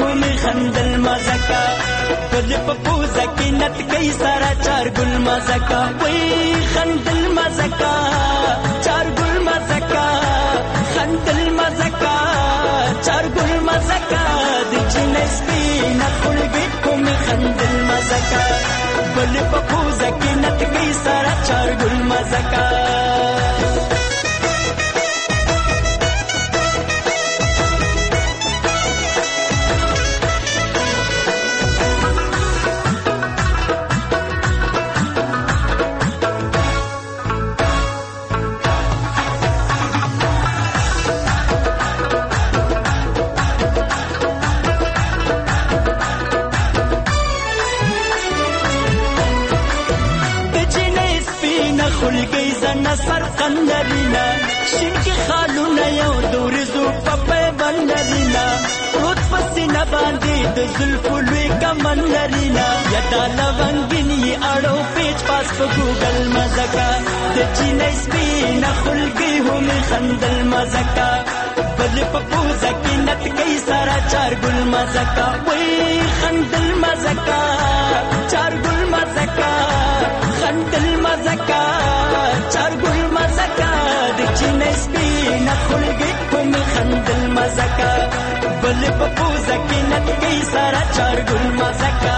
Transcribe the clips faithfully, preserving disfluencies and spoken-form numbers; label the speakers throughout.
Speaker 1: می خندل مزکا بل په پوزه کې نت کوي سارا چار ګل مزکا وای خندل مزکا چار ګل مزکا خندل مزکا چار ګل مزکا د جنس بنا خلګي کوم خندل مزکا بل په پوزه کې نت کوي سارا چار ګل مزکا خلګي زنه سر قندرینا شینکی خالونه یو دورزو په بندرینا روت پسینه باندې د زلفو لوی کمن لرینا یدا لونګینی اړو پیچ پاس په ګوګل مزکا د چینه سپینه خلګي هم خندل مزکا بل په پوزه کې نت کوي سارا چار ګل مزکا وای خندل مزکا چار ګل مزکا خندل مزکا چار ګل مزکا د چینه سپینه خلګي کوم خندل مزکا بل په پوزه کې نت کوي سارا چار ګل مزکا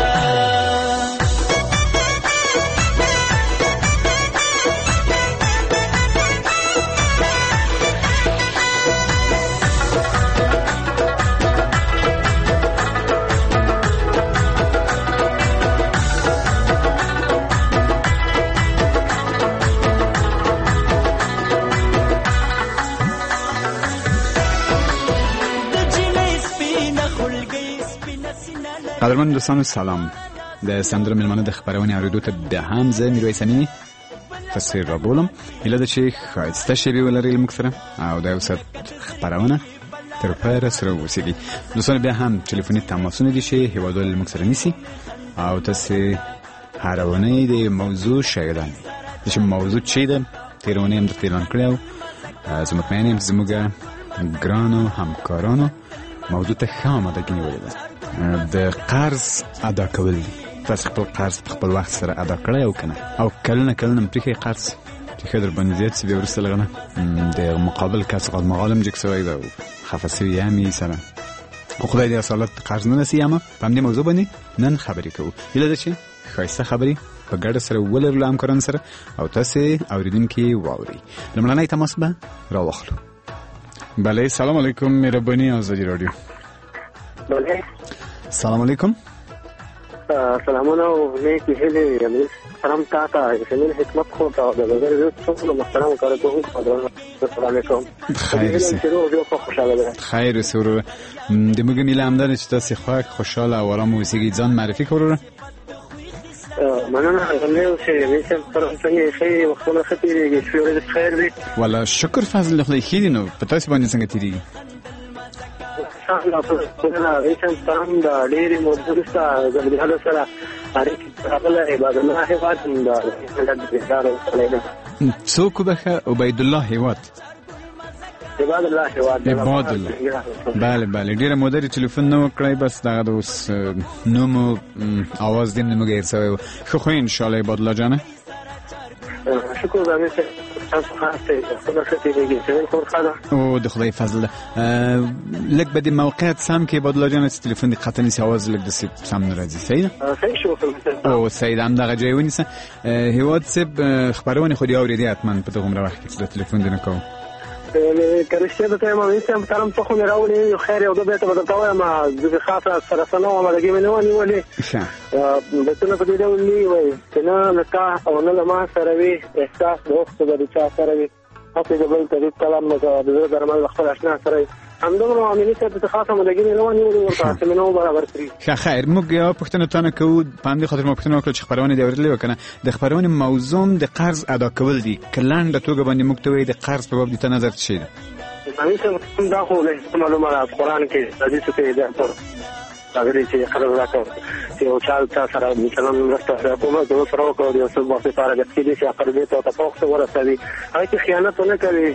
Speaker 2: قدرمن دوستان سلام د سندره ملمنه د خبرونه اوریدو ته د هم زه میرویس امینی تفسیر را بولم اله د شیخ خایسته شی ولري المکثره او د اوسط خبرونه تر پایه سره وسیږي دوستان بیا هم ټلیفوني تماسونه دي شي هوادول المکثره نیسی او تاسو هرونه د موضوع شایدان چې موضوع چی ده تیرونه هم د اعلان کړو زه مطمئن یم زموږه ګرانو همکارانو موضوع ته خامه ده نیولې د قرض ادا کول دي تاسو خپل قرض په خپل وخت سره ادا کړئ او کنه او کلونه کلونه پرې قرض چې خدای باندې زیات سی ورسره لغنه د مقابل کس قد مغالم جک سوی ده خفصي یامي سره خو خدای دې اصالت قرض نه نسیامه په دې موضوع باندې نن خبرې کوو یله چې خاصه خبرې په ګډه سره ولر لام کارن سره او تاسو اوریدونکو واوري لمړنۍ تماس به راوخلو بله سلام علیکم مهرباني آزادی رادیو
Speaker 3: بله
Speaker 2: سلام علیکم
Speaker 3: سلامونه او نیکی هیلې یمه سلام تاسو زمين حکمت خو ته د غیر څو محترم کارکوونکو السلام علیکم
Speaker 2: خیر سه خیر سره د موږ میله همدار چې تاسو خو خوشاله او آرام اوسئ ځان معرفي کړو
Speaker 3: مننه غلې چې میسم تر څنګه شي وختونه خطرېږي چې ورته خیر دی
Speaker 2: ولا شکر فضل خدای خیر نو په تاسو باندې څنګه تیریږي
Speaker 3: الله سبحانه ایشان تام دا ډېری مودستا زموږ سره اړیکې راغله عبادت الله هیواد دا
Speaker 2: څوک به عبید الله هیواد
Speaker 3: عباد الله هیواد
Speaker 2: عباد الله بله بله ډیره مودري ټلیفون نو کړی بس دا اوس نومو आवाज دې نه مګیر سوی خو خو ان شاء الله عباد الله جانه
Speaker 3: شکر زمي تاسو خاصه خبر شته دي چې خور خاله
Speaker 2: او د خدای فضل لک به د موقعیت سم کې عباد الله جانه ټلیفون دې قطع نسی आवाज لک د سم نه راځي صحیح
Speaker 3: صحیح شو
Speaker 2: او سید هم دغه ځای ونیسه هیواد سب خبرونه خو دی اوریدي اتمن په دغه وخت کې ټلیفون دې نه کوم
Speaker 3: کرشته د تایم میسم ترم څخه نه راولې خیر او د به ته بدلته ما د خاصه سره سلام علیکم نه ونی ولې د څه په دې ډول وی کنه لکه او نه ما سره وی احساس دوست د چا سره وی هڅه د بل طریق کلام نه د درمل خپل آشنا سره همدغه معاملې ته د خاصه ملګری نه ونی ولې ورته سمنو برابر کړی
Speaker 2: ښه خیر موږ یو پښتنه تانه کوو باندې خاطر موږ پښتنه وکړو چې خبرونه دی ورلې وکنه د خبرونه موضوع د قرض ادا کول دي کلان د توګه باندې موږ ته وی د قرض په باب دي ته نظر شي
Speaker 3: زمي څه دا خو له معلومات قرآن کې حدیث کې ده په هغه چې خبر راکړ چې او چال تاسو سره مثلا راځه کومه د سره کوو د څه په اړه د کې چې خبرې ته تاسو ورسوي هغه خیانت نه کوي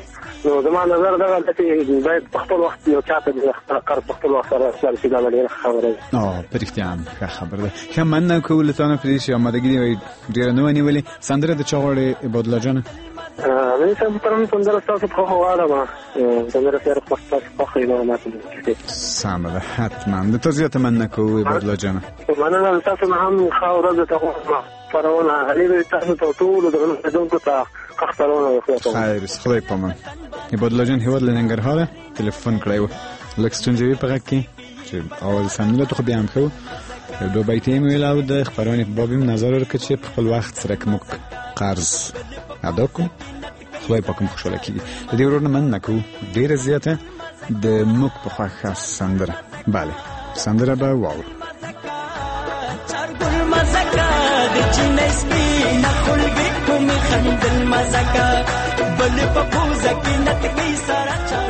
Speaker 3: نو زما نظر دا چې باید په خپل وخت یو چاته د کار په خپل وخت سره اصل شي دا ډېره خبره ده.
Speaker 2: او پرختيان ښه خبره ده. ښه مننه کوله تاسو په دې چې آمادګي وي ډېر نو ونیولې. سندره د چا غوړې عبد الله جان؟
Speaker 3: ا مې سم پرم سندره تاسو په خو غواړم سندره سره په تاسو په خو نه ماته
Speaker 2: سم ده. حتما د تاسو ته مننه کوو عبد الله جان.
Speaker 3: مننه تاسو نه هم ښه ورځ ته کوم پرونه علي تاسو ته ټول د دونکو ته خبرونه وکړم.
Speaker 2: خیر خدای پامان. عبد الله جان هیواد لنګرهار ټلیفون کړو لکستونجوي په کې چې اول سمله ته بیا هم خو دو بیتې مې ویلاو د خبرونه په باب نظر ورکړ چې په خپل وخت سره کوم قرض ادا کوم خدای پاکم خوشاله کیږي. د دې ورونه من نکو ډیره زیاته د مک په خاصه سندره. bale سندره به واو
Speaker 1: چرګل مزکا د چینس کې نه خلګي کوم خندل مزکا بل په پوزه کې نتګي سره چار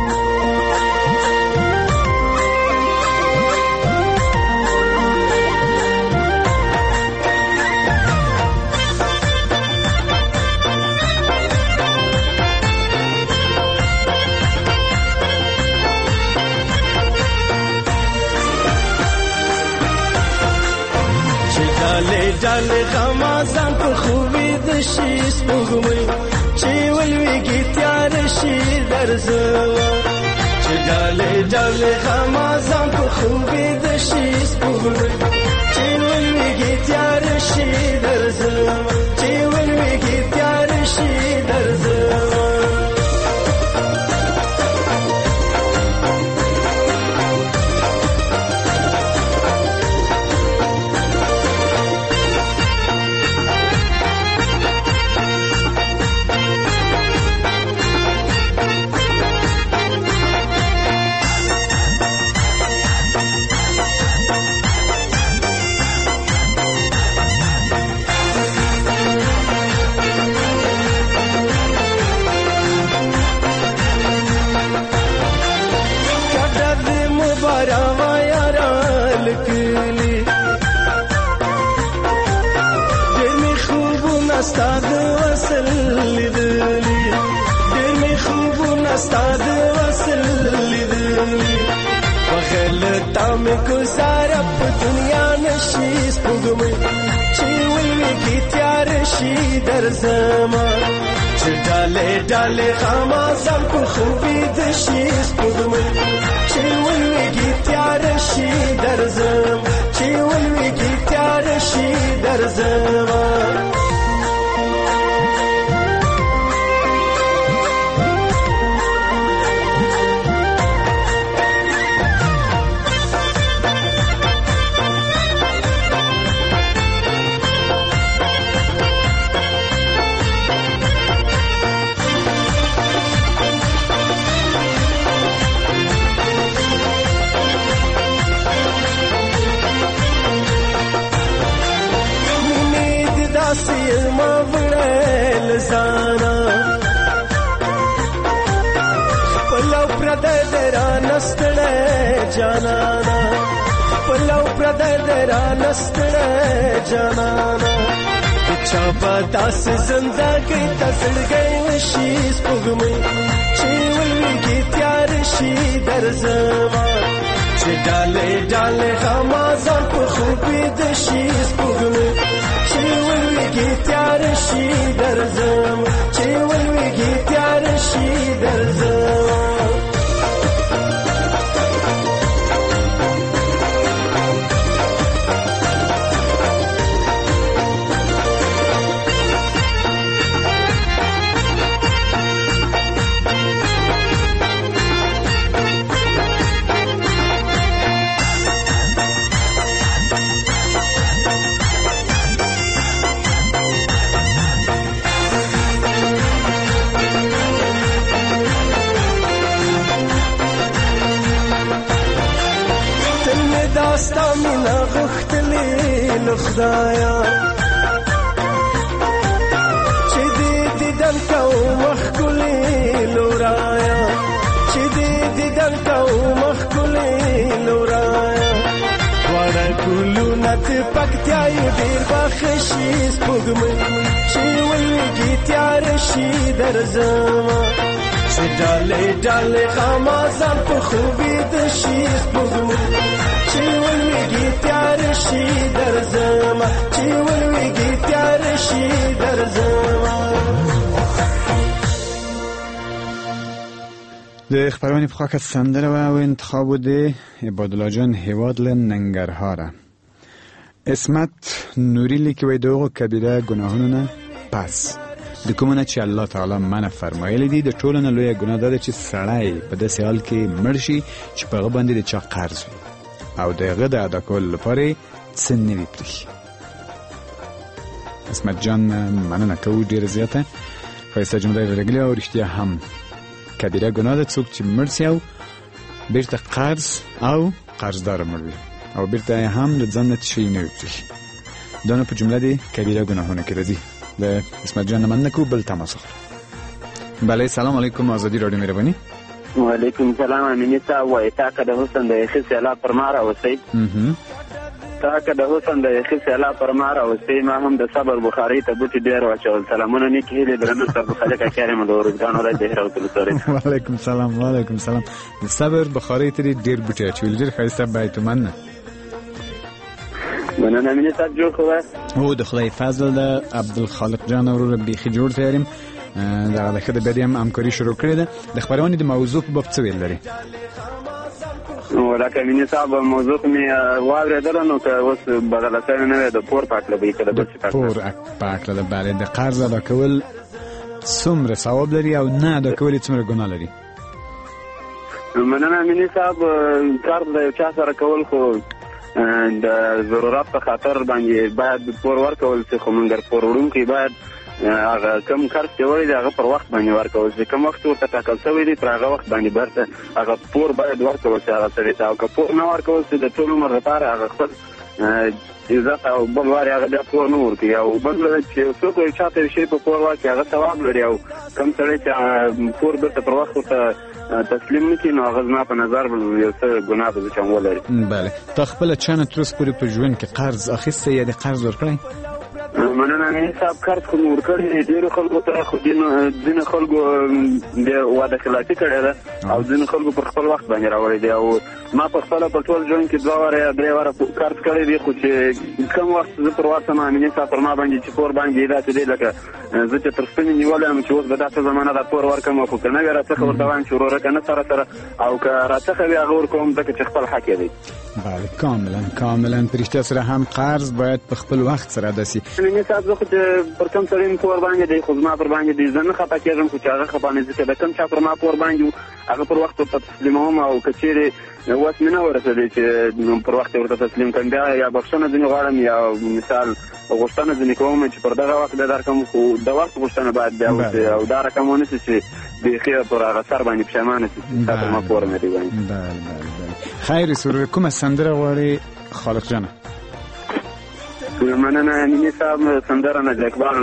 Speaker 4: جاله غمازان په خوبي د شي سپوږمۍ چې ولويږي تیار شي درځوا چې جاله جاله غمازان په خوبي د شي سپوږمۍ چې ولويږي تیار شي درځوا چې ولويږي تیار شي درځوا استاد وصل لیدلی ډېر می خوبونه استاد وصل لیدلی بغل تام گزار په دنیا نشي سپوږمۍ چې ولويږي تیار شي درځما چې ډاله ډاله غمازان په خوبي د شي سپوږمۍ چې ولويږي تیار شي درځم چې ولويږي تیار شي درځما ما وړل زانا پلو پردې درا نستړې جانانا پلو پردې درا نستړې جانانا چا پتاس زندګي تسړګې وشي سپوږمۍ چې ولويږي تیار شي درځما چې ډاله ډاله غمازان په خوبي د شي سپوږمۍ چې ولويږي تیار شي درځم چې ولويږي تیار شي درځم داستا مینا غختلی لخدایا چې دې دیدن کو مخکلی لورایا چې دې دیدن کو مخکلی لورایا وړ کولو نت پکتیای ډیر بخشي سپوږمۍ چې ولويږي تیار شي درځما ډالې ډالې خامازان په خوبي د شیخ بغو چې ولویږي تیار شي درځما چې ولویږي تیار شي درځما.
Speaker 2: د خبرونې په خوا کې سندره او انتخاب د عبادالله جان هیواد له ننګرهاره. اسمت نوری لیکي وای دغه کبیره ګناهونو نه پس د کومه چې الله تعالی منع فرمایلی دي د ټولو نه لویه ګناه ده چې سړی په داسې حال کې مړ شي چې په هغه باندې د چا قرض وي او د هغه د ادا کولو لپاره څه نه وي پرېښي. اسمت جان مننه کوو ډېره زیاته. ښایسته جمله یې راغلې او رښتیا هم کبیره ګناه ده څوک چې مړ سي او بیرته قرض او قرضدار مړ وي او بیرته هم د ځان نه شي نه وي پرېښي. دا نو په جمله د کبیره ګناهونو کې راځي. د اسمت جان مننه کوو. بل تماس اخلو. بله سلام علیکم آزادی رادیو مهرباني.
Speaker 5: وعلیکم سلام. امینی صاحب وایي تا که د حسن د یخي سیلاب پر ما راوستی تا که د حسن د یخي سیلاب پر ما راوستی ما هم د صبر بخاري ته بوټي ډېر واچول. سلامونه نیکې هیلې درنه صاحب خالق کریم د اروزګان ولایت د هرات ولسوالۍ.
Speaker 2: وعلیکم سلام. وعلیکم سلام. د صبر بخاري ته ډېر بوټي اچولي. ډېر ښایسته بیت مننه.
Speaker 5: مننه امینی صاحب جوړ خو
Speaker 2: هو د خدای فضل د عبدالخالق جان ورور بیخي جوړ تیاریم دغه د ښه د بیا هم همکاري شروع کړې ده. د خپرونې د موضوع په باب څه ویل لري؟
Speaker 5: ولکه امینی صاحب موضوع مې واورېدله نو که اوس بدله شوې نه وې د پور په هکله به یې که د بل څه
Speaker 2: پور په هکله ده. بله د قرض ادا کول څومره ثواب لري او نه ادا کول یې څومره ګناه لري؟
Speaker 5: مننه امینی صاحب قرض د یو چا سره کول خو د ضرورت په خاطر باندې باید پور ورکول شي خو مګر پور وړونکی باید هغه کم قرض چې وړی دی هغه پر وخت باندې ورکول شي. کوم وخت ورته ټاکل شوی دی پر هغه وخت باندې برته هغه پور باید ورکول شي هغه سړي ته. او که پور نه ورکول شي د ټول عمر لپاره هغه خپل عزت او بل وارې هغه بیا پور نه ورکوي. او بل چې څوک یو چا ته یو شی په پور ورکړي هغه ثواب لري او کوم سړی چې پور بیرته پر وخت ورته تسلیم نه کړي نو هغه زما په نظر یو څه ګناه ده چې هم ولري. بله
Speaker 2: تا خپله چانه تر اوسه پورې په ژوند کې قرض اخیستی یا د قرض ورکړی؟
Speaker 5: مننه امین صاحب قرض خو مې ورکړی دی ډېرو خلکو ته خو ځینې خلکو د واده خلافي کړې ده او ځینې خلکو پر خپل وخت باندې راوړی دی او ما په خپله په ټول ژوند کې دوه واره یا درې واره قرض کړی دی خو چې کم وخت زه پر وخت یم امیني صاحب پر ما باندې چې پور باندې داسې دی لکه زه چې تر ستنې نیولی یم چې اوس به داسې زمانه دا پور ورکړم خو که نه وي راڅخه ورته وایم چې وروره که نه سره سره او که راڅخه وي هغه ورکوم ځکه چې خپل حق یې دی.
Speaker 2: بله کاملا کاملا په رښتیا سره هم قرض باید په خپل وخت سره داسې
Speaker 5: امیني صاحب زه خو چې پر کوم سړي مې پور باندې دی خو زما پر باندې دی زه نه خفه کېږم خو چې هغه خفه نه ځي چې د کوم چا پر ما پور باندې و هغه پر وخت ورته تسلیموم او که چېرې وس مې نه ورسېدی چې پر وخت ورته تسلیم کړم بیا یا بخښنه ځینې غواړم یا مثال غوښتنه ځینې کوم چې پر دغه وخت بیا درکړم خو د وخت غوښتنه باید بیا وشي او دا رقم ونه شي چې بیخي پر هغه سر باندې پښیمانه شي چې تا پر ما پور نه دی باندې.
Speaker 2: بله بله بله خیر سرور کومه سندره غواړې خالق جانه؟
Speaker 5: مننه امیني صاحب سندره نازي اقبال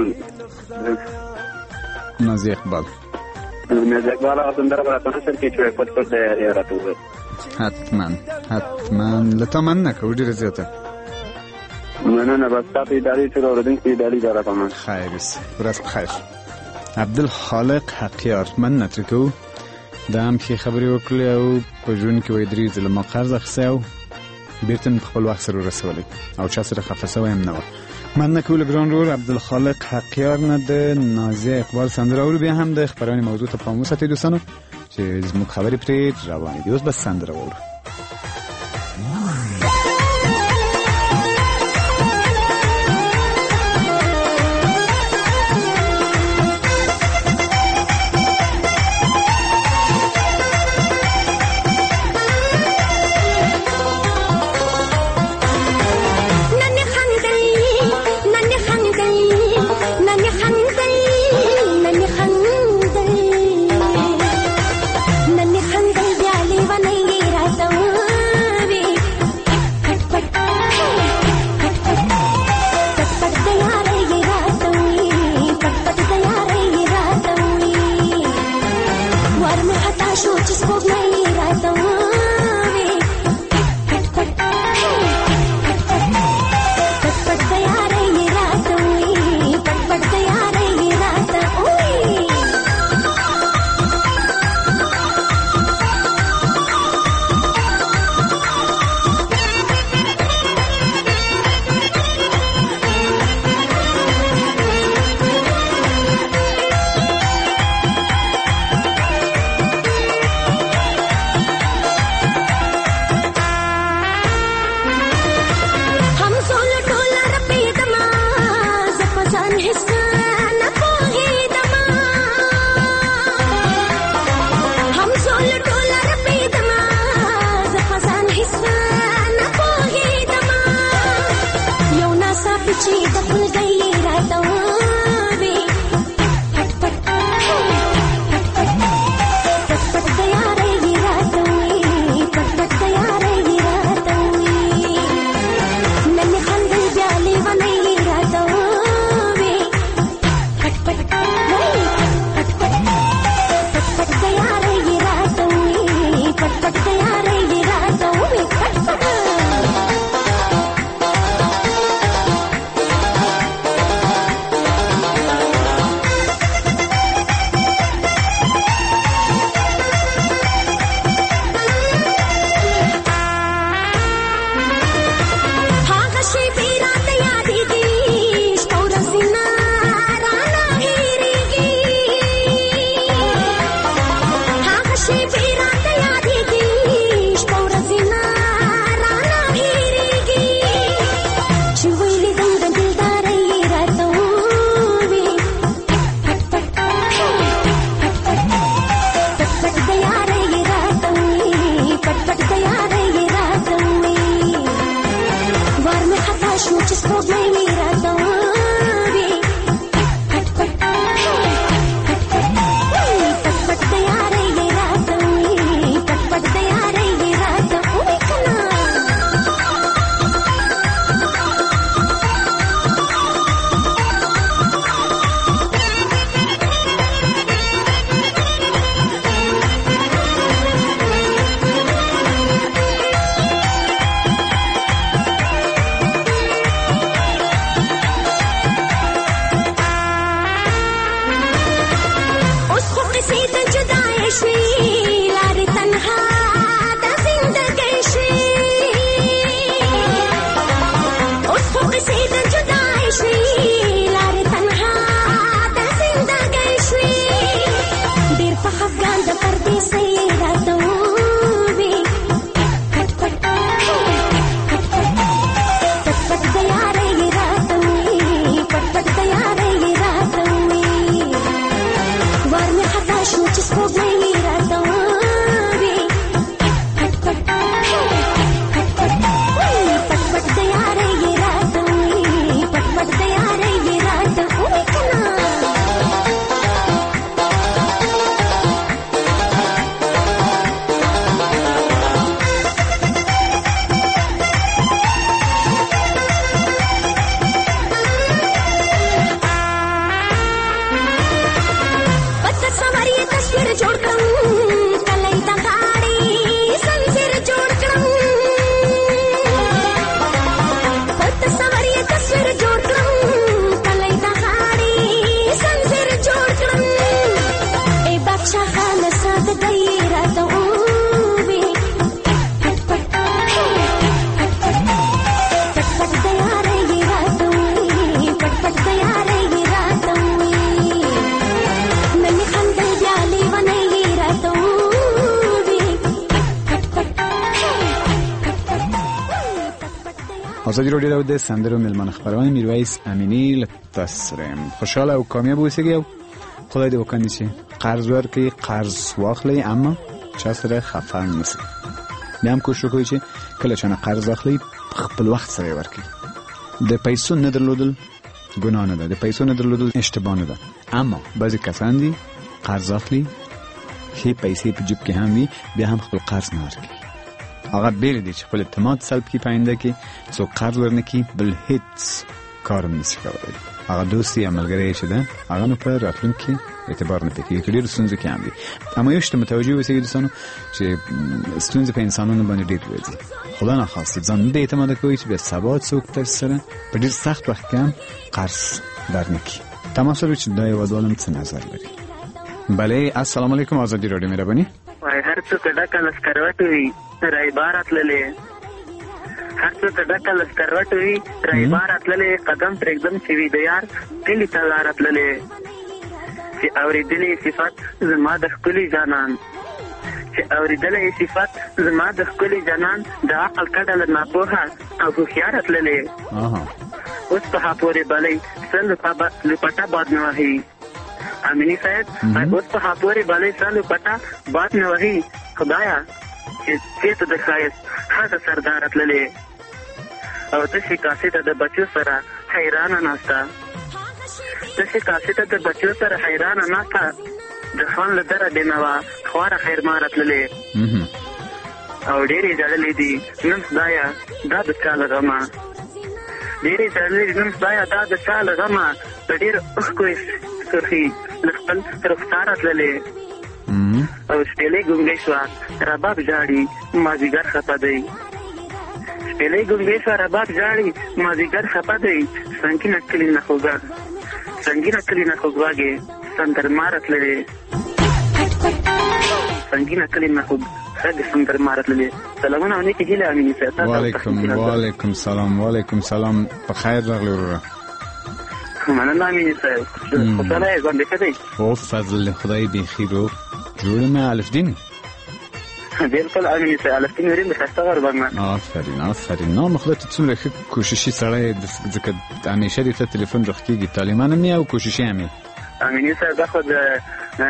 Speaker 2: نازي اقبال
Speaker 5: نازي اقبال هغه سندره به راته نشر کړي چې پټ پټ دی راته ووایي.
Speaker 2: حتما حتما له تا مننه کوو ډېره زیاته.
Speaker 5: مننه بس تا په ادارې چې اورېدونکي په ادارې دا راته مننه.
Speaker 2: خیر ورځ په خیر. عبدالخالق حقیار مننه ترې کوو دا هم ښې خبرې وکړلې او په ژوند کې وایي درې ځله ما قرض اخیستی او بیرته مې په خپل وخت سره ورسولی او چا سره خفه سوی هم نه وه. مننه کوو له ګران ورور عبدالخالق حقیار نه د نازیه اقبال سندره اورو. بیا هم د خپرونې موضوع ته پام وساتئ دوستانو چې زموږ خبرې پرې روانې دي. اوس بس سندره واورو.
Speaker 6: So
Speaker 2: آزادی رادیو د سندرو ملمان خبران میرویس امینی لتصریم خوشحال او کامیاب اوسیږي او خدای دې وکړي چې قرض ورکړي قرض واخلي اما چا سره خفه نشي. بیا هم کوشش وکړئ چې کله چې قرض اخلي خپل وخت سره ورکړي. د پیسو نه درلودل ګناه نه ده، د پیسو نه درلودل اشتباه نه ده، اما بعضی کسان دي قرض اخلي هي پیسې په جیب کې هم وي بیا هم خپل قرض نه ورکړي. هغه بیل دي چې خپل اعتماد سلب کی پاینده کې څو قرض ورنکي بل هیڅ کارم نشي کولای. هغه دوستي عملګری چې ده هغه نو پر راتلونکي اعتبار نه پکې کړي ستونزې کې هم دي. اما یو شته متوجه اوسئ دوستانو چې ستونزې په انسانانو باندې ډېر راځي. خدا نخواسته ځان دې اعتماد کوئ چې به سبا څوک تاسو سره په ډېر سخت وخت کې هم قرض درنکي. تماسل چې دا یو ډول څه نظر لري. بله السلام علیکم آزادی رادیو مهرباني.
Speaker 6: وای هر څه ډکه لسکروټ وي را عبارت للې هر څه ډکه لسکروټ وي را عبارت للې قدم پر قدم چې وي د یار کلی ته لارت للې چې اورېدلې صفات زما د ښکلي جانان چې اورېدلې صفات زما د ښکلي جانان د عقل کډه له ناپوهه او هوښیاره تللې اوس په ها پورې بلې سل لپټه باد نه وهي امینی صاحب اوس په ها پورې بلې سل لپټه باد نه وهي خدایا چې چېرته د ښایست هغه سرداره تللې او تشې کاسې ته د بچو سره حیرانه ناسته تشې کاسې ته د بچو سره حیرانه ناسته د خوند له دره بېنوا خواره خیرماره تللې او ډېرې ژړلې دي نن خدایه دا د چا له غمه ډېرې ژړلې دي نن خدایه دا د چا له غمه په ډېر اوښکو یې سرخي له خپل رخساره تللې او شپېلې ګونګۍ شوه رباب ژاړي مازدیګر خفه دی شپېلې ګونګۍ شوه رباب ژاړي مازدیګر خفه دی سنګینه کلي نه خوږه سنګینه کلي نه خوږواږې سندرماره تللې سنګینه کلي نه خوږ خګ سندر مارتلې سلامونه ونی کې هله امین صاحب.
Speaker 2: وعلیکم وعلیکم سلام وعلیکم سلام په خیر راغلی وروره.
Speaker 6: مننه امین صاحب. خدای دې ژوند دې
Speaker 2: او فضل خدای به خیرو جوړ نه الف دین.
Speaker 6: بالکل امین صاحب الف دین ورین خسته غر باندې.
Speaker 2: آفرین آفرین. نو مخدت څومره ښه کوششي سره ځکه همیشه دې ته ټلیفون رخکیږي طالبان مې او کوششي مې.
Speaker 6: امین صاحب دا خو د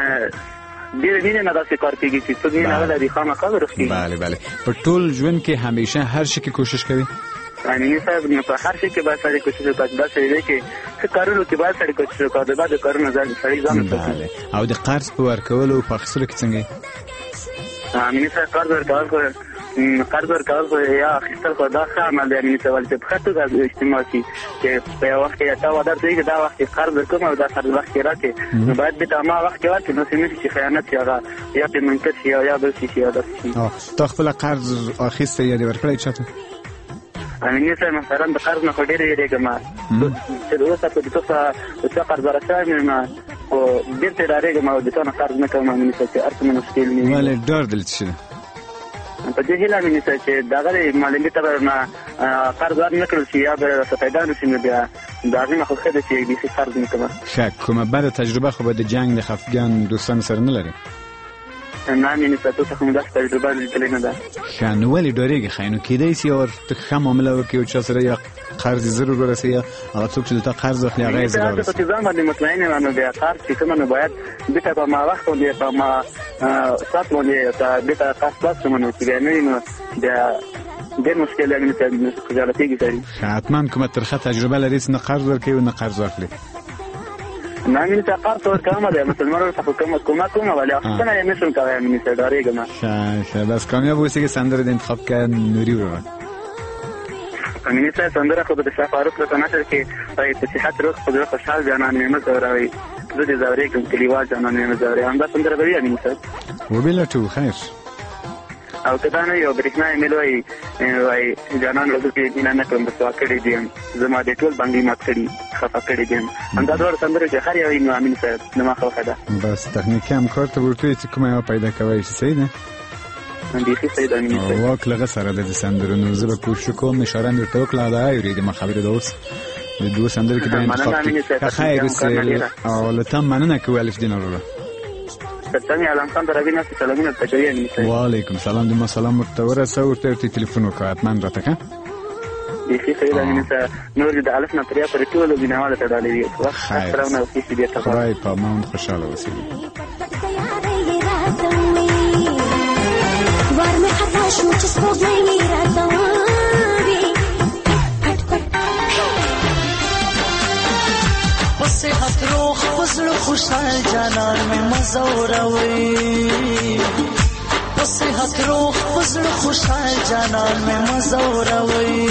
Speaker 6: ډېر دینه نه داسې کار کوي چې څوک نه ولري خامخا ورخکیږي.
Speaker 2: bale bale. په ټول ژوند کې همیشه هر شي کې کوشش کوي.
Speaker 6: امین صاحب نو په هر شي کې باید سړی کوشش وکړي. دا څه دی چې څه کارونو کې باید سړی کوشش وکړي. دا د کارونو ځان سړی ځان
Speaker 2: ته. او د قرض په ورکولو په اخیستلو کې څنګه؟
Speaker 6: امین صاحب قرض ورکول خو قرض ورکول خو یا اخیستل خو دا ښه عمل دی امین صاحب چې په ښه توګه استعمال شي چې په یو وخت کې تا وعده درکړي چې دا وخت کې قرض ورکوم او دا قرض وخت کې راکړې نو باید بېرته هماغه وخت کې ورکړي. نو څه نه شي خیانت شي هغه یا پرې منکر شي یا بل شي یا داسې شي.
Speaker 2: تا خپله قرض اخیستی یا دې ورکړی چاته؟
Speaker 6: امین صاحب مثلا د قرض نه خو ډېر وېرېږم چې اوس په دې څه څه قرض راشوی نه او بیرته ډارېږم او د تا نه قرض نه کوم امین صاحب چې هر څه مې مشکل نه
Speaker 2: ولې ډار دلته څه دی؟
Speaker 6: په دې هیله امین صاحب چې دغه معلومي ته نه قرض ور نه کړل شي یا به څه پیدا نه شي نو بیا د هغې نه خو ښه ده چې بیخي قرض نه کوم.
Speaker 2: ښه کومه بده تجربه خو به د جنګ د خفګان دوستانو سره نه لرې؟
Speaker 6: نه امین صاحب اوس خو مې داسې تجربه لیدلې نه ده.
Speaker 2: ښه نو ولې ډارېږې ښه نو کیدای شي ورته ښه معامله وکړي او چا سره یا قرض یې ضرور ورسوي یا هغه څوک چې دلته قرض واخلي هغه یې ضرور ورسوي.
Speaker 6: په ځان باندې مطمئن یم نو بیا قرض چې کومه نو باید بېرته په ما وخت باندې په ما ساعت باندې بېرته قرض خلاص کړم نو چې بیا نه وي نو بیا ډېر مشکل دی امین صاحب خجالتېږي سړي.
Speaker 2: حتما کومه ترخه تجربه لري چې نه قرض ورکوي او نه قرض واخلي؟
Speaker 6: نه امین صاحب قرض ورکوم دی مسلمان ورته خو کومه کومک کوم ولی اخیستنه یې نشم کولی امین صاحب ډارېږم.
Speaker 2: ښه ښه بس کامیاب اوسې که سندره دې انتخاب کړه نوري وروره.
Speaker 6: امین صاحب سندره خو به د شاه فاروق له نثر کې وایي په صحت روغ په زړه خوشحال جانان مې مه ځوروئ زه دې ځورېږم کلیوال جانان مې مه ځوروئ. همدا سندره به وي امین صاحب؟
Speaker 2: وبلټو خیر.
Speaker 6: او که دا نه وي او برېښنا ایمیل وایي وایي جانان له زه پرې مینه نه کړم رسوا کړی دي یم زما دې ټول بنګې مات کړي خفه کړی دي یم. همدا دواړه سندرې چې هر یو وي نو امین صاحب زما خوښه ده.
Speaker 2: بس تخنیکي همکار ته ورته چې کومه یوه پیدا کوی شي صحیح ده؟
Speaker 6: بیخي صحیح ده امین صاحب.
Speaker 2: واک له هغه سره ده د سندرونو زه به کوشش کوم اشاره مې ورته وکړه دا اورېدم خبرې ده اوس د دوو سندرې کې به انتخاب کړي. خیر اوسې او له تا مننه کوو الف دین وروره.
Speaker 6: ستاسو علم خان دروي نه سلامونه تکوي امین صاحب.
Speaker 2: وعلیکم سلام د ما سلام ورته ورسه ورته ورته ټلیفون وکړه حتما راته ښه.
Speaker 6: بیخي صحیح ده امین صاحب. نور د الف نه تر یا پرې ټولو بینواله ته ډالې وي وخت سره نه وکړي بیا ته
Speaker 2: خدای په امان خوشحاله اوسئ.
Speaker 7: ورمه خطا شو چې سپوږمۍ راځوي
Speaker 1: صحت روح فضل خوشحال جانان میں مزوروي صحت روح فضل خوشحال جانان میں مزوروي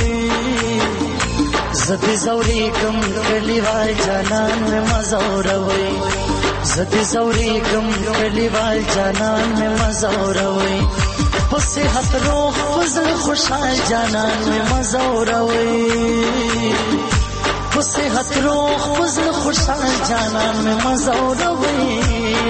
Speaker 1: زدی زوري کم کلیوال جانان میں مزوروي زدی زوري کم کلیوال جانان میں مزوروي صحت روح فضل خوشحال جانان میں مزوروي صحت روح فضل خوشحال جانان میں مزوروي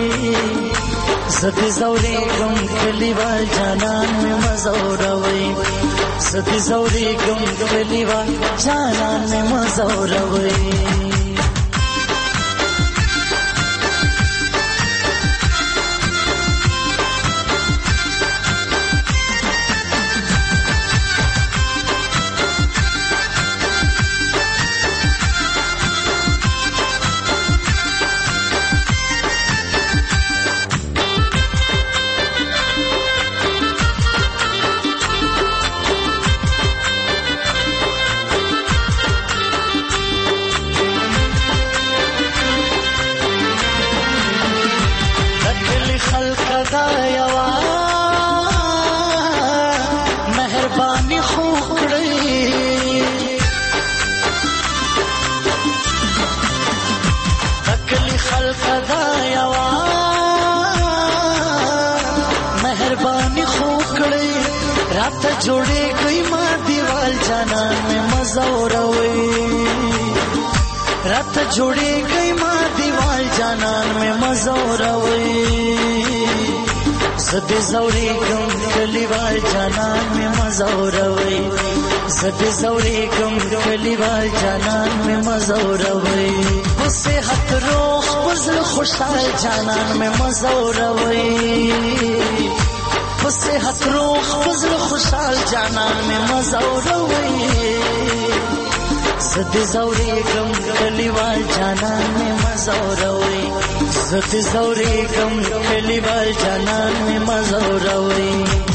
Speaker 1: زدی زوري کم کلیوال جانان میں مزوروي زدی زوري کم کلیوال جانان میں مزوروي. जोड़े गई माँ दीवाल जानान में मज़ोरोई रात जोड़े गई माँ दीवाल जानान में मज़ोरोई
Speaker 8: زد زوریګم کلیوال جانان می مزوروي زد زوریګم کلیوال جانان می مزوروي صحت روح وزل خوشحال جانان می مزوروي صحت روح وزل خوشحال جانان می مزوروي زد زوریګم کلیوال جانان می مزوروي زد زوریګم کلیوال جانان می مزوروي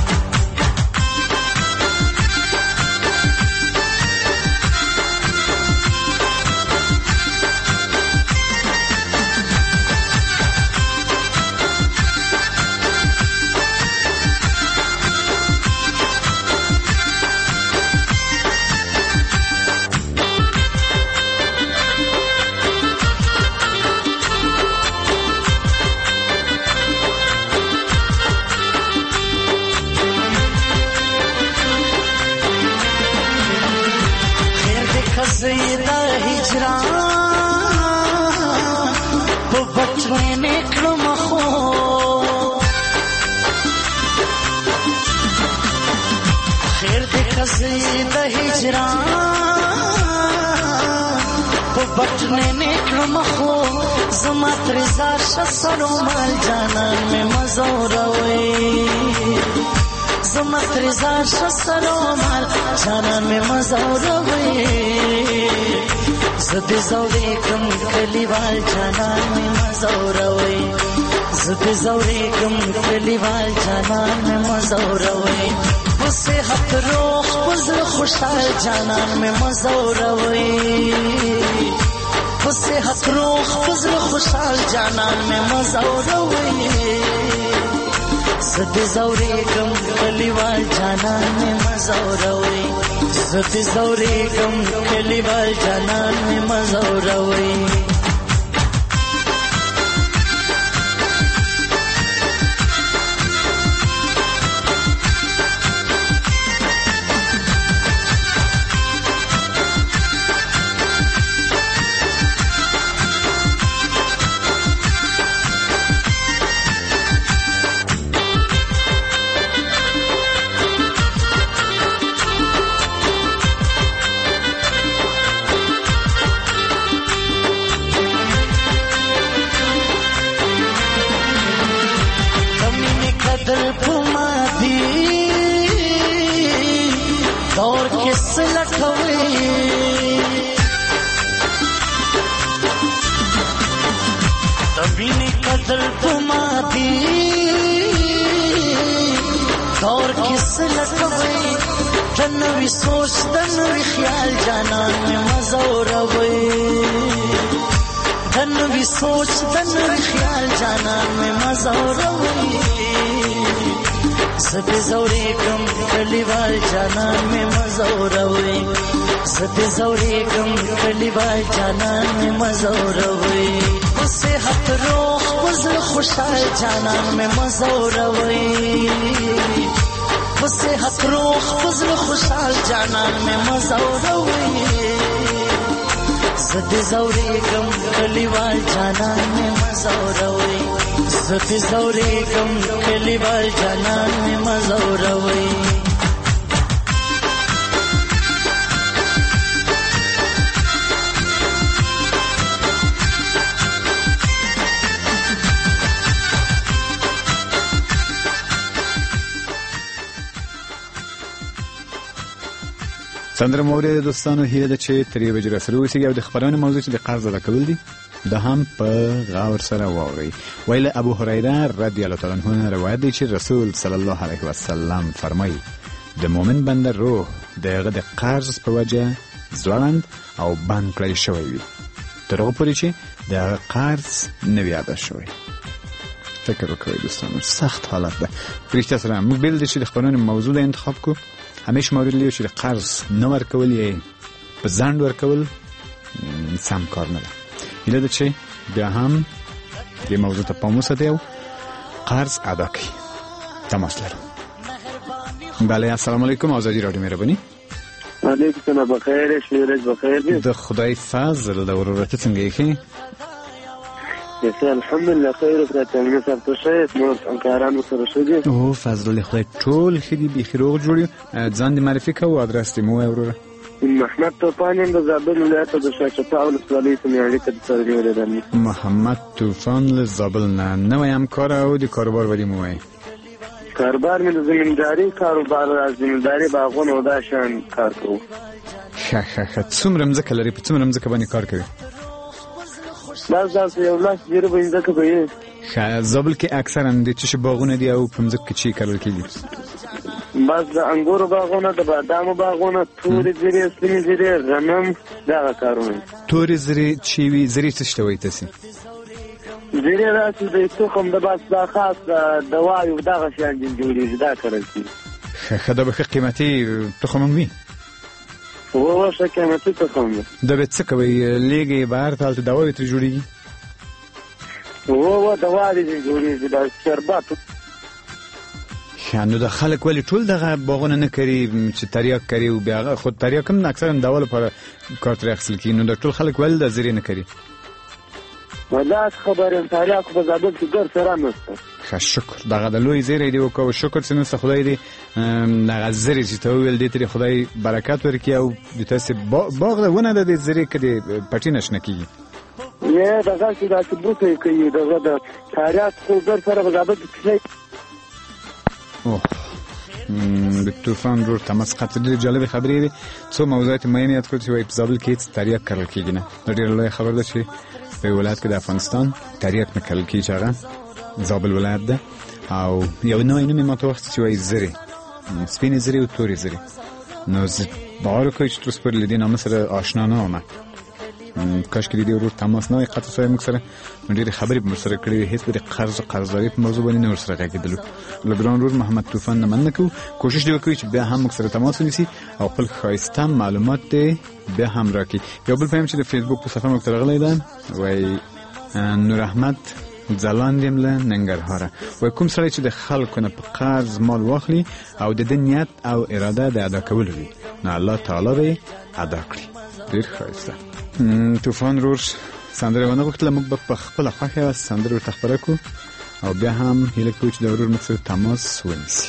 Speaker 8: زیدا هجران په بچوي نکړو مخو خیر دې زیدا هجران په بچوي نکړو مخو زما تر زار شسرو مال جانان می مزوروي زما تر زار شسرو مال جانان می مزوروي زد زوریګم کلیوال جانان می مزوروي زد زوریګم کلیوال جانان می مزوروي صحت روح وزل خوشحال جانان می مزوروي صحت روح وزل خوشحال جانان می مزوروي زد زوریګم کلیوال جانان می مزوروي زد زوریګم کلیوال جانان می مزوروي دل پما دی دور کس لټوي تبینی قدر پما دی دور کس لټوي تنوي سوچ تنوي خیال جانان می مزوروي تنوي سوچ تنوي خیال جانان می مزوروي زد زوریګم کلیوال جانان می مزوروي زد زوریګم کلیوال جانان می مزوروي صحت روح وزل خوشحال جانان می مزوروي صحت روح وزل خوشحال جانان می مزوروي زد زوریګم کلیوال جانان می مزوروي زد زوریګم کلیوال جانان می مزوروي
Speaker 2: سندره مورد دوستانو هیله ده چې تر یوې بجې راسره اوسېږي او د خپرونې موضوع چې د قرض ادا کول دي دا هم په غور سره واورئ. ویله ابو هریره رضی الله تعالی عنه روایت دی چې رسول صلی الله علیه وسلم فرمایي د مؤمن بنده روح د هغه د قرض په وجه ځوړند او بند کړی شوی وي تر هغه پورې چې د هغه قرض نه وي ادا شوی. فکر وکړئ دوستانو سخت حالت ده. په رښتیا سره موږ بیل دی چې د خپرونې موضوع د انتخاب کو همیش مورد لیو چې د قرض نه ورکول یې په ځنډ ورکول سم کار نه ده. هیله ده چې بیا هم دې موضوع ته پام وساتئ او قرض ادا کړئ. تماس لرو. بله السلام علیکم. آزادی رادیو مهربانی.
Speaker 3: علیکم السلام. بخیر شیرج بخیر دی.
Speaker 2: د خدای فضل د ورورت څنګه یې
Speaker 3: یسه الحمدلله خیر کړه موږ سره ته شه نو همکارانو سره شه دي
Speaker 2: او فضل الله خدای ټول خدي به خیروغ جوړي ځان دې معرفي کوو ادرس دې مو وروره
Speaker 3: محمد طوفان د زابل ولایت د شاکتا ولسوالۍ سمیاړي ته سره دی
Speaker 2: محمد طوفان له زابل نه نوې همکار او د کاروبار ودی مو وای
Speaker 3: کاروبار مې د زمینداری کاروبار از زمینداری باغونه او دا شان کار کوو
Speaker 2: ښه ښه ښه څومره مځکه لري په څومره مځکه باندې کار کوي
Speaker 3: بس داسې یو لاس ډېره به مځکه به یې
Speaker 2: ښه زابل کې اکثرا د څه شي باغونه دي او په مځکه کې چی کرل کېږي
Speaker 3: بس د انګورو باغونه د بادامو باغونه تورې زیرې سپینې زیرې غنم دغه کارونه
Speaker 2: تورې زیرې چې وي زیرې څه شته وایي تاسې
Speaker 3: زیرې داسې د تخم د بس دا خاص د دوایو دغه شیان جوړېږي دا کرل کېږي
Speaker 2: ښه ښه دا به ښه قیمتي تخم هم وي
Speaker 3: هو ښه قیمتي تخم دی
Speaker 2: دا به څه کوئ لیږئ بهر ته هلته دوا ترې جوړېږي
Speaker 3: هو دوا دې جوړېږي دا شربت
Speaker 2: نو د خلک ولې ټول دغه باغونه نه کوي چې تریاک کوي او بیا خود تریاک هم اکثرا د دوا لپاره کار ترې اخیستل کېږي نو د ټول خلک ولې د زیرې نه کوي
Speaker 3: ولا خبر یم تریاک په زابل کې ګر سره نشته
Speaker 2: ښه شکر دغه د لوی زیری دی وکړو شکر چې نسته خدای دې دغه زیری چې ته وویل دې ترې خدای برکت ورکړي او د تاسې باغ د ونه د دې زیرې که د پټي نه شنه کېږي
Speaker 3: یې دغه چې داسې بوټی کوي دغه د تریاک خو ګر سره په زابل کې کښلی
Speaker 2: اوه د طوفان ورور تماس قطع ډېرې جالبې خبرې دي څو موضوعات معین یاد کړو چې وایي په زابل کې هېڅ تریاک کرل کېږي نه دا ډېره لویه خبر ده چې په ولایت کې د افغانستان تریاک نه کرل کېږي چې هغه زابل ولایت ده او یو نوی نوم یې ماته واخیسته چې وایي زرې سپینې زرې او تورې زرې نو زه باور وکړئ چې تر اوسه پورې له دې نامه سره آشنا نه وم کاشکې د دې ورور تماس نه وای قطع شوی موږ سره نو ډېرې خبرې به ورسره کړې وي هېڅ به د قرض قرضدارۍ په موضوع باندې نه ورسره غږېدلو له ګران ورور محمد طوفان نه مننه کوو کوشش دې وکړئ چې بیا هم موږ سره تماس ونیسي او خپل ښایسته معلومات دې بیا هم راکړي یو بل پیغام چې د فیسبوک په صفحه موږ ته راغلی ده وایي نور احمد ځلاند یم له ننګرهاره وایي کوم سړی چې د خلکو نه په قرض مال واخلي او د ده نیت او اراده د ادا کولو وي نو الله تعالی به یې ادا کړي ډېر ښایسته طوفان رور سندره ونه غوښتله موږ به په خپله خوښه سندره ورته خپره کړو او بیا هم هیله کوو چې د ورور موږ سره تماس ونیسي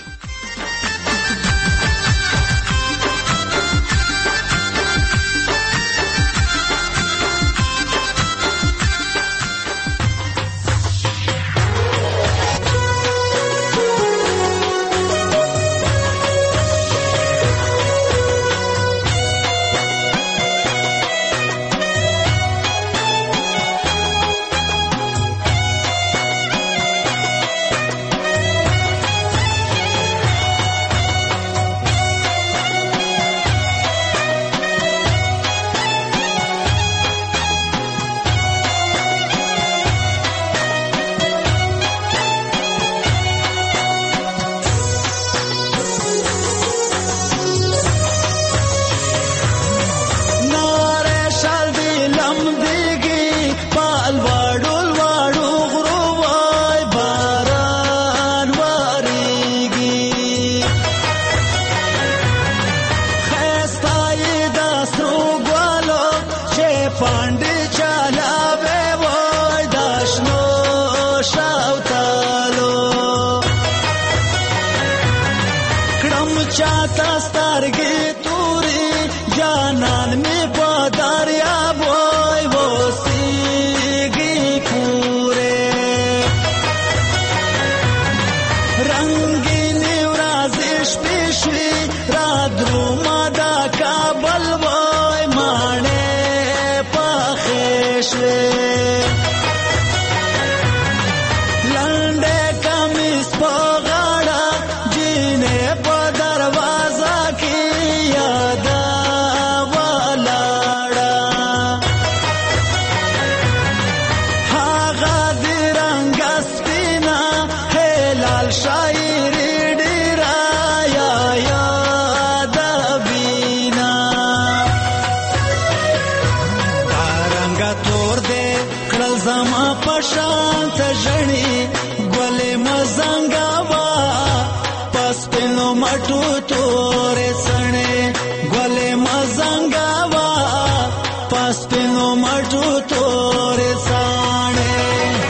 Speaker 8: Pas pino matu tore sane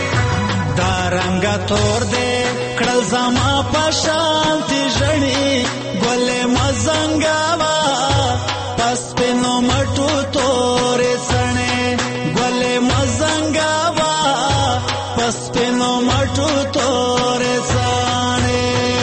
Speaker 8: پاشانتی ژړې ګلې مزنګوا پس پنو مټو تورې سڼې ګلې مزنګوا پس پنو مټو تورې سڼې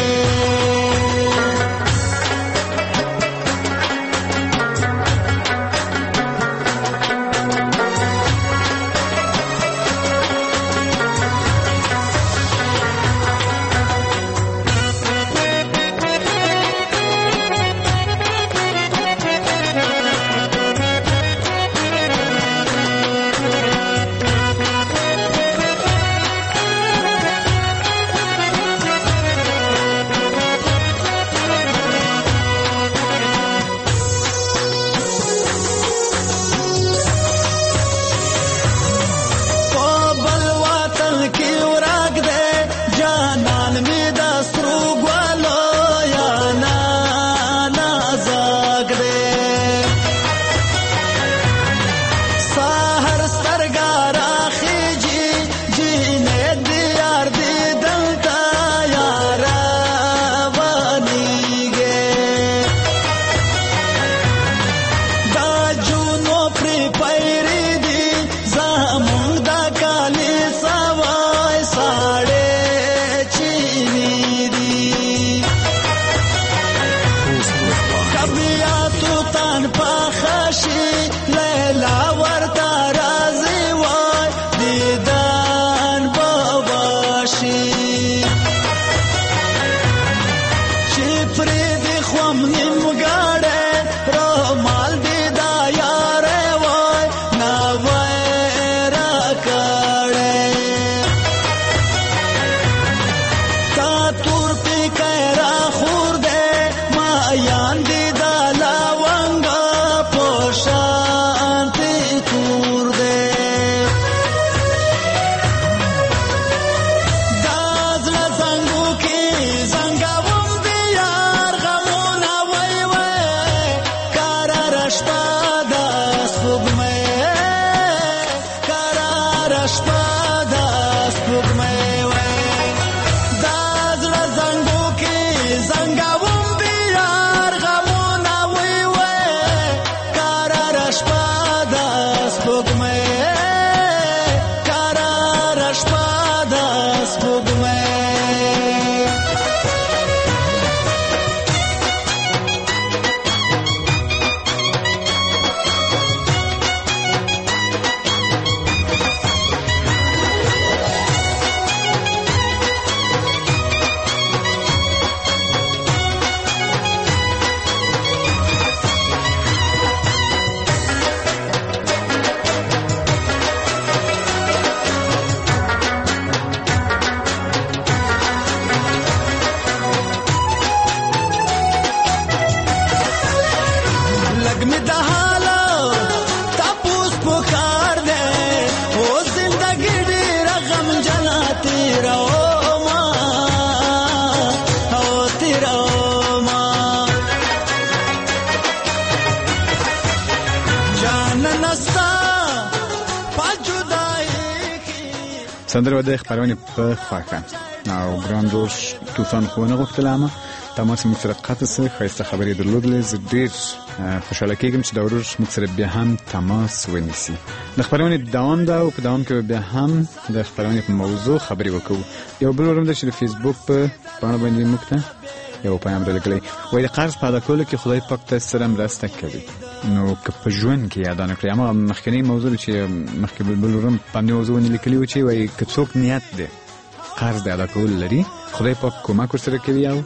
Speaker 2: سندره د خبرونه په خواخه او ګران روش طوفان خونه غوښتل امه تماس موږ سره قطع سره خسته خبرې درلودلې زه ډیر خوشاله کېږم چې دا ورور موږ سره بیا هم تماس ونیسي د خبرونه دوام دا او په دوام کې بیا هم د خبرونه په موضوع خبرې وکړو یو بل ورم د فیسبوک په باندې باندې موږ ته یو پیغام درلګلې وایي قرض پیدا کول کې خدای پاک تاسو سره مرسته کوي نو که په ژوند کې یادونه کړی ما مخکنی موضوع چې مخکې بل ورم باندې موضوع نه لیکلی و چې وایي که څوک نیت دی قرض ادا کول لري خدای پاک کومک ورسره کوي او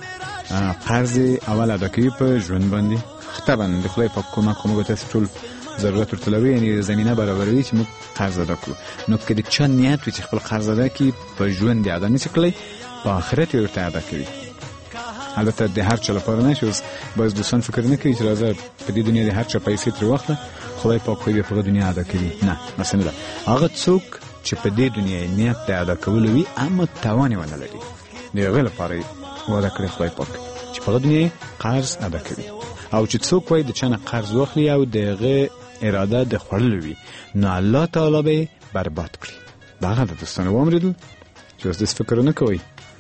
Speaker 2: قرض اول ادا کوي په ژوند باندې طبعا د خدای پاک کومک کومه تاسو ټول ضرورت ورته لري یعنی زمينه برابروي چې موږ قرض ادا کړو نو که د چا نیت وي چې خپل قرض ادا کړي په ژوند دی ادا نشي کړی په آخرت یې ورته ادا کوي البته د هر چا لپاره نه شوز باز دوستان فکر نه کوي چې راځه په دې دنیا د هر چا پیسې تر وخته خدای پاک خو به په دنیا ادا کوي نه مثلا هغه څوک چې په دې دنیا نیت ته ادا کول وي اما توان ونه لري دغه لپاره وعده کړی خدای پاک چې په دنیا قرض ادا کوي او چې څوک وای د چانه قرض واخلي او دغه اراده د خړل وي نو الله تعالی به برباد کړي دا د دوستانو وامردل چې اوس د فکر نه کوي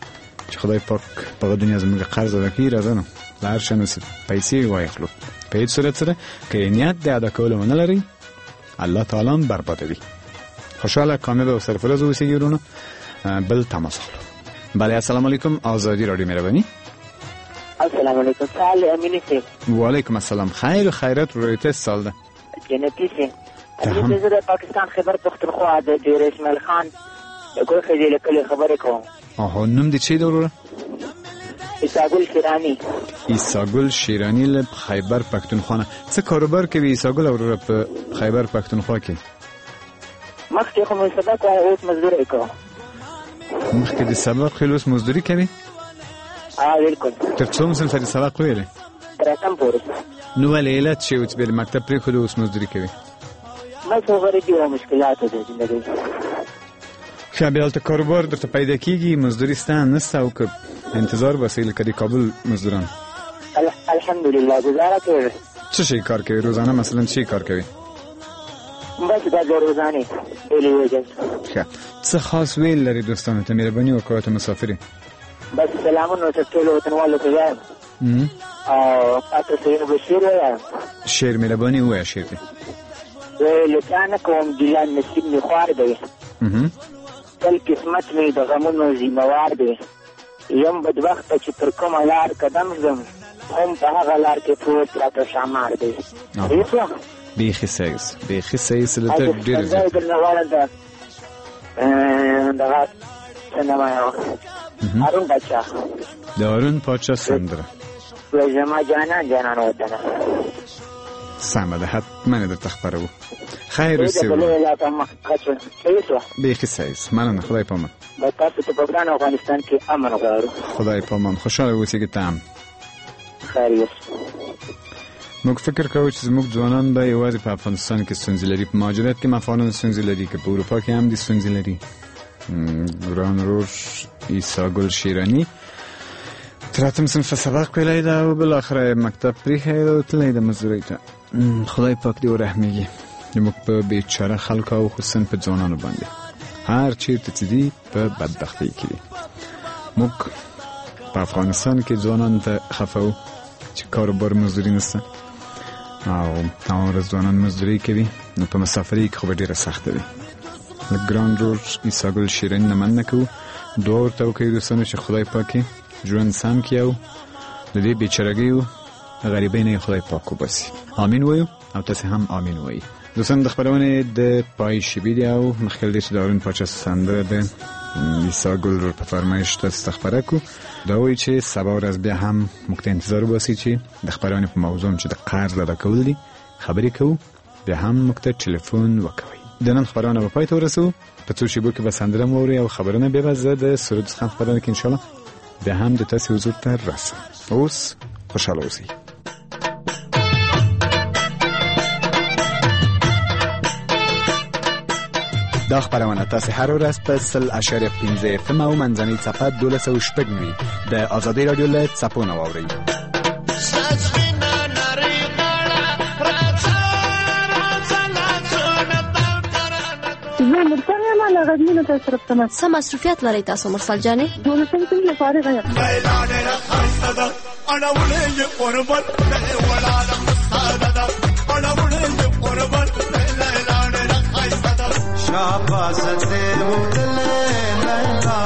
Speaker 2: چې خدای پاک په دنیا زموږ قرض ادا کړي راځه نو له هر شي نو پیسې واخلو په هیڅ صورت سره که نیت د ادا کولو ونه لري الله تعالی هم بربادوي. خوشحاله کامیاب او سرفراز اوسئ ورونو. بل تماس اخلو. بله السلام علیکم آزادی رادیو مهربانی.
Speaker 9: السلام علیکم سال امینی سی.
Speaker 2: و علیکم السلام خیر و خیرات رویت سال ده.
Speaker 9: جنتی سی. اجازه زده پاکستان خبر پختونخوا د دیر اسماعیل خان دغه خجل کله خبره کوم.
Speaker 2: آها نوم دی چی دوره؟
Speaker 9: عیساګل شیرانی.
Speaker 2: عیساګل شیرانی له خیبر پختونخوا. څه کاروبار کوي عیساګل اوره په خیبر پختونخوا کې؟
Speaker 9: مخکې خو مې سبق او اوس مزدوري کوم.
Speaker 2: مخکې د سبق خو اوس مزدوري کوي؟
Speaker 9: ها بالکل.
Speaker 2: تر څو مسل سره سبق ویلې؟
Speaker 9: تر اتم پورې.
Speaker 2: نو ولې علت چې اوس به مکتب پرې خو اوس مزدوري کوي؟
Speaker 9: ما څو غریبي او مشکلات د ژوند.
Speaker 2: خیال ته کاروبار درته پیدا کیږي مزدوري ستان نسته او که انتظار وسیله کدي کابل مزدوران؟
Speaker 9: الحمدلله گزاره کوي.
Speaker 2: څه شي کار کوي روزانه مثلا چی کار کوي؟
Speaker 9: بس دا روزانه ډیلی ویجز.
Speaker 2: ښه څه خاص ویل لري دوستانو ته مهرباني وکړئ ته مسافرې.
Speaker 9: بس سلامونه ټول وطنوالو ته وایم. او تاسو ته یو شعر وایم.
Speaker 2: شعر مهرباني وایه شعر دی.
Speaker 9: لسانه کوم ګیلان نصیب می خوار دی. تل قسمت می د غمونو زیموار دی. یم بدبخت چې پر کومه لار قدم ږدم هم په هغه لار کې پروت راته شامار دی.
Speaker 2: بیخي سیز بیخي سیز لته ډېر
Speaker 9: زیات د نواله ده دغه څنګه وایو هارون بچا
Speaker 2: د هارون پاچا سندره
Speaker 9: و زما جانان جانان وطن
Speaker 2: سمه ده حتما درته خبرو خیر اوسئ بیخي سیز مننه خدای پامان.
Speaker 9: با تاسو ته په ګران افغانستان کې امن غواړو.
Speaker 2: خدای پامان خوشاله اوسئ که ته هم
Speaker 9: خیر اوسئ.
Speaker 2: موږ فکر کوو چې زموږ ځوانان به یوازې په افغانستان کې ستونزې لري په مهاجرت کې افغانان ستونزې لري که په اروپا کې هم دې ستونزې لري. ګران ورور عیساګل شیرانی تر اتم صنف سبق ویلی ده او بالاخره مکتب پریښی ده او تللی ده مزدورۍ ته. خدای پاک دې ورحمیږي زموږ په بیچاره خلکو او خصوصا په ځوانانو باندې هر چیرته چې دي په بدبختۍ کې دي. موږ په افغانستان کې ځوانان ته خفه وو چې کاروبار مزدوري نشته او تمام ورځ ځوانان مزدوري کوي نو په مسافرۍ کې خو به ډېره سخته وي. له ګران ورور عیساګل شیرین نه مننه کوو دعا ورته وکړئ دوستانو چې خدای پاک ژوند سم کړي او د دې بېچارهګۍ او غریبۍ نه یې خدای پاک وباسي. امین وایو او تاسې هم امین وایي. دوستان د خپرونې د پای شیبې دی او مخکې له دې چې د هارون پاچا سندره د عیساګل ورور په فرمایش تاسو ته خپره کړو دا وایي چې سبا ورځ بیا هم موږ ته انتظار وباسئ چې د خپرونې په موضوع چې د قرض ادا کول دي خبرې کوو بیا هم موږ ته ټلیفون وکوئ. د نن خپرونه به پای ته ورسوو په څو شیبو کې به سندره مو اورئ او خبرونه بیا به زه د سرود څخه خپرونه کې انشاءالله بیا هم د تاسې حضور ته رسم. اوس خوشحاله اوسئ. دا خبرونه تاسو هر ورځ په سل اشاریه پنځه اف ام او منځنۍ صفحه دولس سوه شپږ نوي د آزادۍ رادیو له څپونه واورئ.
Speaker 10: څه مصروفیت لرئ تاسو مرسل جانې؟
Speaker 11: دولسم څنګه فارغ یم.
Speaker 4: شاباس دے ودلے لیلا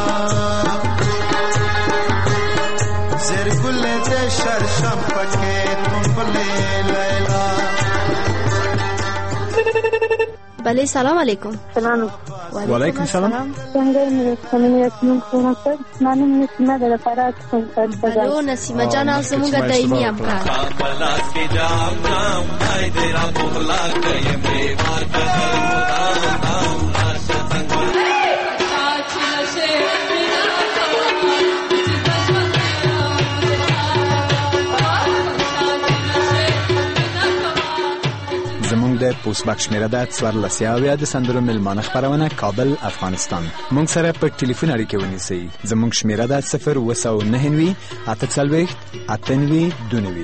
Speaker 4: زر گل دے شرشم پکے تمبلے لیلا.
Speaker 10: بله سلام علیکم.
Speaker 11: سلام.
Speaker 2: و علیکم سلام.
Speaker 11: څنګه یې سمونیت نو څنګه نن نسمه د فرات څنګه
Speaker 10: الو نسیمه جان زموږ دایمي همکار.
Speaker 12: بلاس کې جام جام پای دې را بولا کړې مې
Speaker 2: زمونږ د پوسټ باکس شمیره ده څوارلس اویا د سندرو مېلمانه خپرونه کابل افغانستان. مونږ سره په ټلیفون اړیکه ونیسئ. زمونږ شمیره ده صفر اوه سوه نهه نوي اته څلوېښت اته نوي دوه نوي.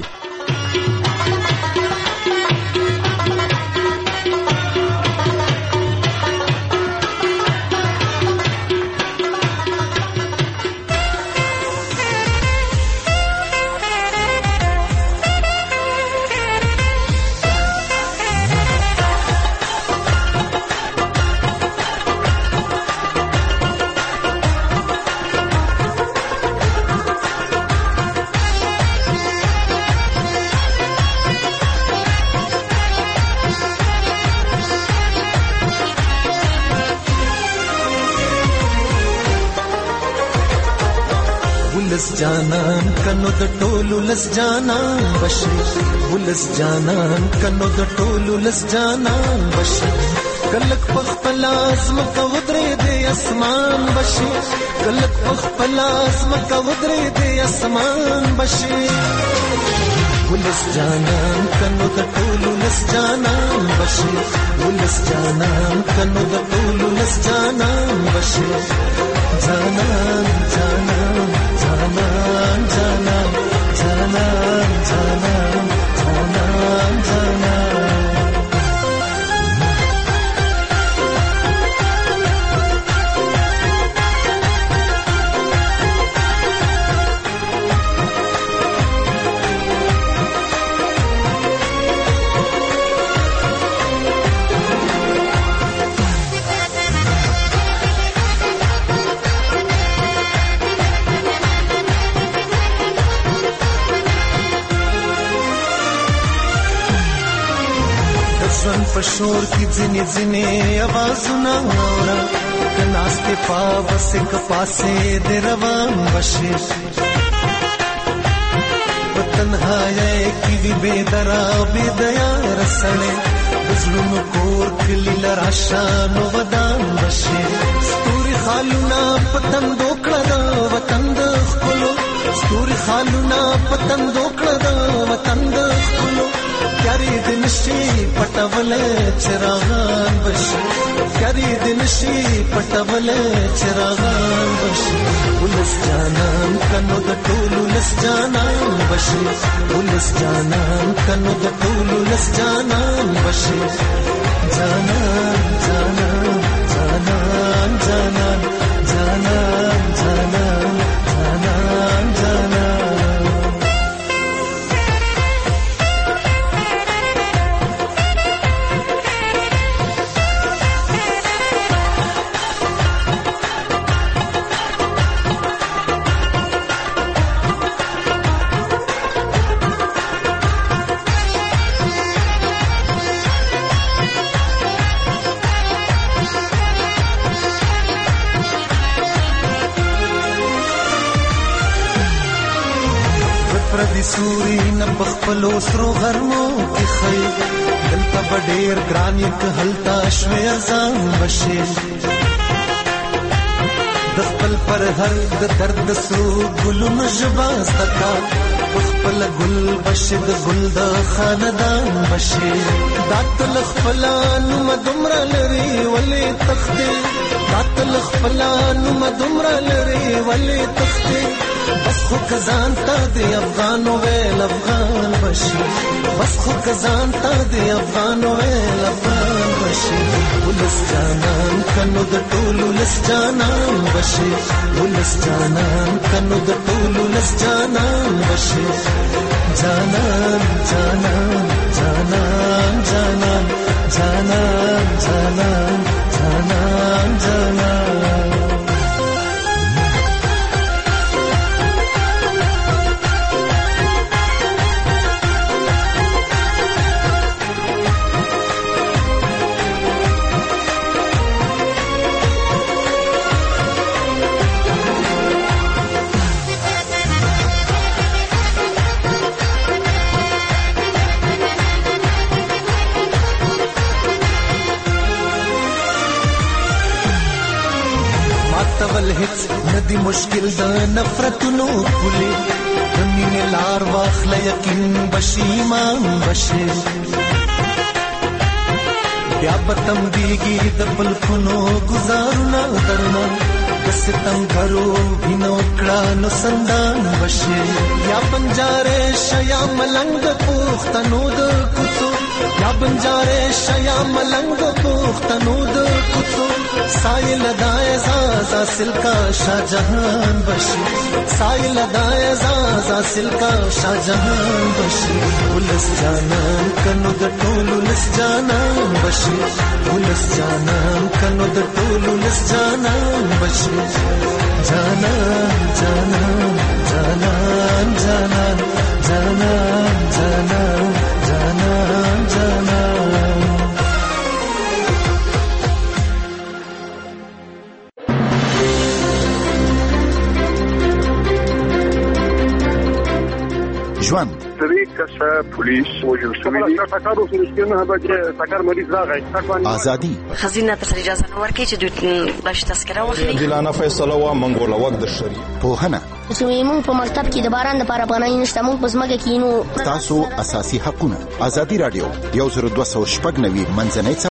Speaker 13: ولس جانان کنو د ټولو لس جانان بشي ولس جانان کنو د ټولو لس جانان بشي کلک پخپل ازمکه ودرې د اسمان بشي کلک پخپل ازمکه ودرې د اسمان بشي ولس جانان کنو د ټولو لس جانان بشي ولس جانان کنو د ټولو لس جانان بشي جانان جانان جانان جانان جانان جانان جانان جانان پشور کی ځنې ځنې आवाजونه اورا کناسته پاوس ک پاسه د روان بشي تنهایی کی وی بے درا بے دیا رسړې بزلونو کور کلی لراشانو ودان بشي ستوري خالونا پتن دوکړه دا وطن د خپلو ستوري خالونا پتن دوکړه دا وطن د خپلو کری دن شي پټول چراغان بشي کری دن شي پټول چراغان بشي ولس جانان کنو د ټولو لس جانان بشي ولس جانان کنو د ټولو لس جانان بشي جانان جانان جانان جانان جانان جانان جانان جانان پردی سوري نبخ پلو سرو غرمو کی خی دلتا بډیر ګران یک هلتا شوي ځان بشي د خپل پر هر د درد سو ګل مجبا زکا خپل ګل بشي د ګل د خاندان بشي داتل خپلان مدمر لري ولې تختي داتل خپلان مدمر لري ولې تختي بس خو کزان تا دی افغانو ویل افغان بشي بس خو کزان تا دی افغانو ویل افغان بشي ولس جانان کنو د ټولو لس جانان بشي ولس جانان کنو د ټولو لس جانان بشي جانان جانان جانان جانان جانان جانان جانان جانان تول هیڅ ندی مشکل د نفرتونو پولی زمین لار واخل یقین بشی ایمان بشی بیا بتم دیگی د پلکونو گزارنا درنا ستم غرو بینو کړه نو سندان بشي یا بنجاره شیا ملنګ پوختنو د کوڅو یا بنجاره شیا ملنګ پوختنو د کوڅو سایل دای زازا سلکا شاهجهان بشي سایل دای زازا سلکا شاهجهان بشي ولس جانان کنو د ټولو لس جانان بشي ولس جانان کنو د ټولو لس جانان بشي جانان جانان جانان جانان جانان جانان جانان جانان
Speaker 14: کسه پولیس وژل شوي دي. ټکر اوس رښتیا نه بجې ټکر مریض راغی.
Speaker 15: ازادي
Speaker 16: خزینه ته اجازه نه ورکوي چې دوی باش تذکره واخلي.
Speaker 17: عادلانه فیصله وه موږ ورله وخت د شري
Speaker 15: پوهنه
Speaker 18: چې موږ په مکتب کې د باران لپاره پناه نشته، موږ په ځمکه کې نو
Speaker 15: تاسو اساسي حقونه. ازادي راډیو یو زر دوه سوه شپږ نوي منځنۍ